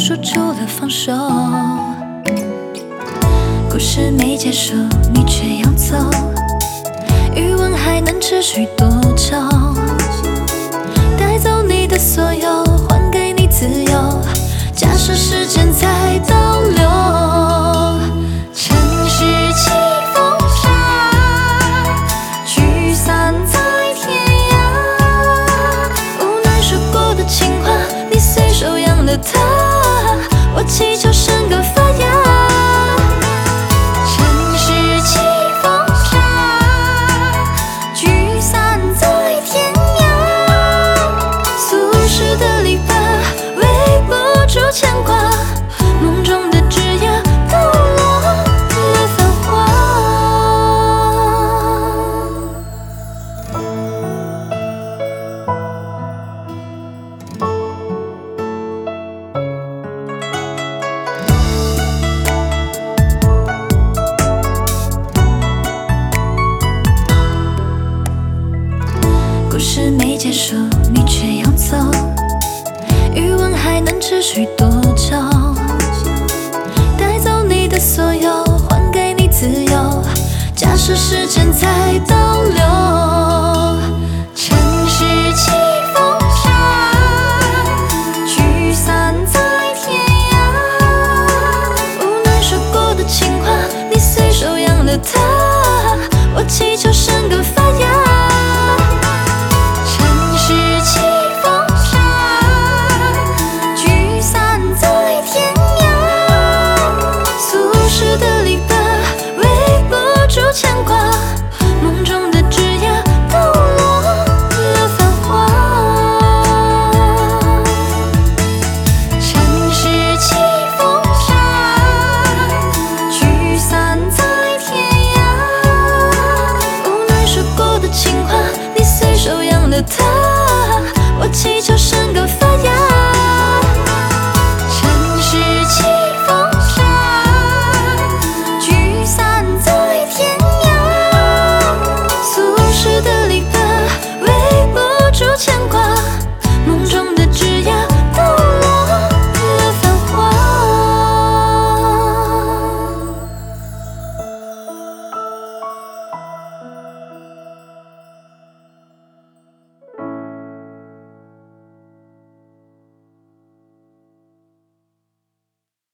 说出了放手。故事没结束，你却要走，余温还能持续多久？带走你的所有，还给你自由。假设时间在倒流，城市起风沙，聚散在天涯。无奈说过的情话，你随手养了它，我祈求生根发芽。城市起风沙，聚散在天涯。俗世的篱笆围不住牵挂，梦中的枝桠都落了繁华。故事没结束，你却要走，余温还能持续多久？带走你的所有，还给你自由。假设时间在倒流。